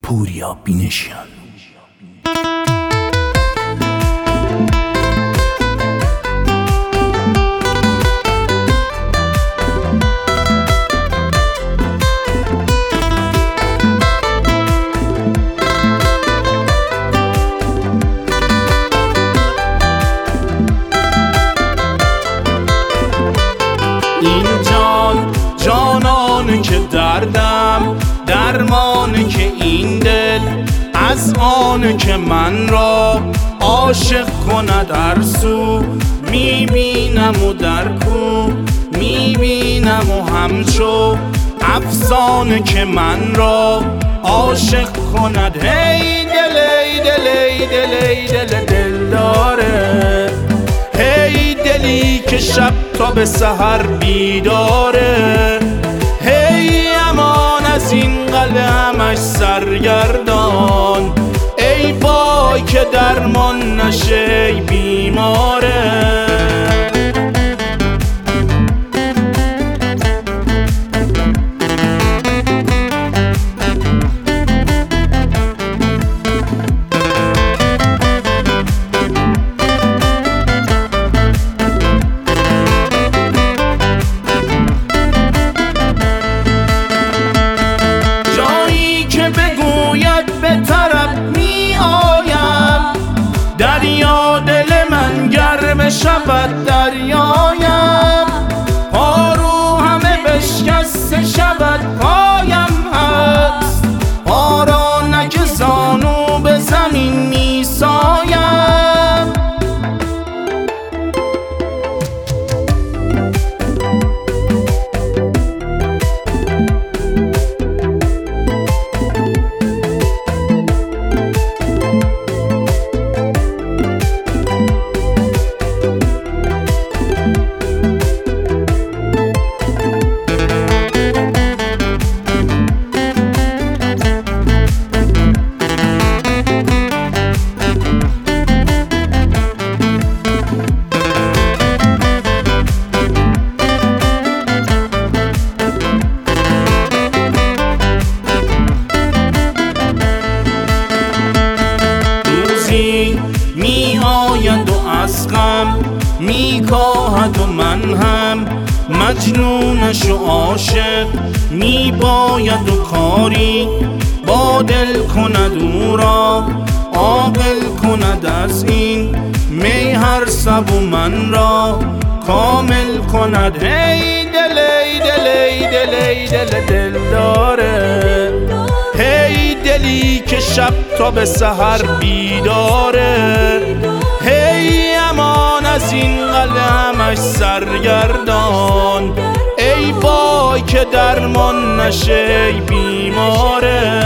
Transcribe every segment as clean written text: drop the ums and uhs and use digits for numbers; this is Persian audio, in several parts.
پوریا بینشیان. این جانانه که دردم درمانه که این دل از آنه که من را عاشق کند در سو میبینم و در کو میبینم و همچو افسانه که من را عاشق کند. هی دل ای دل ای دل ای دل دل داره، هی دلی که شب تا به سحر بیداره، هی امان از این قلب همش سرگردان، ای وای که درمان نشه ای بیماره. دریا دل من گرم شود دریایم، پا رو همه بشکسته شود پایم هست، پا را نک زانو به زمین می سایم. می آید و از غم می کاهد و من هم مجنونش و عاشق می باید و کاری با دل کند او را عاقل کند از این می هر سب و من را کامل کند. هی دل ای دل ای دل ای دل دل داره، هی دلی که شب تا به سحر بیداره، هی امان از این قلب همش سرگردان، ای وای که درمان نشه ای بیماره.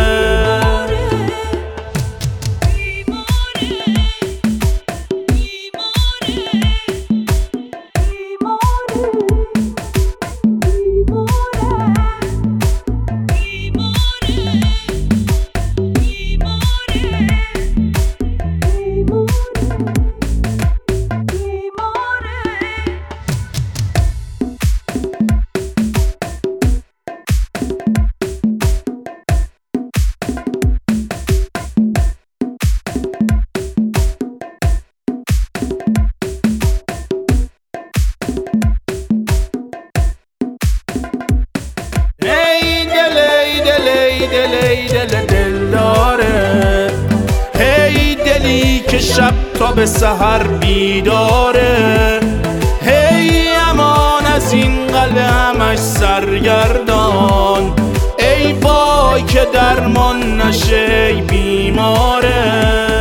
دل دل داره، هی دلی که شب تا به سحر بیداره، هی امان از این قلب همش سرگردان، ای وای که درمان نشه ای بیماره.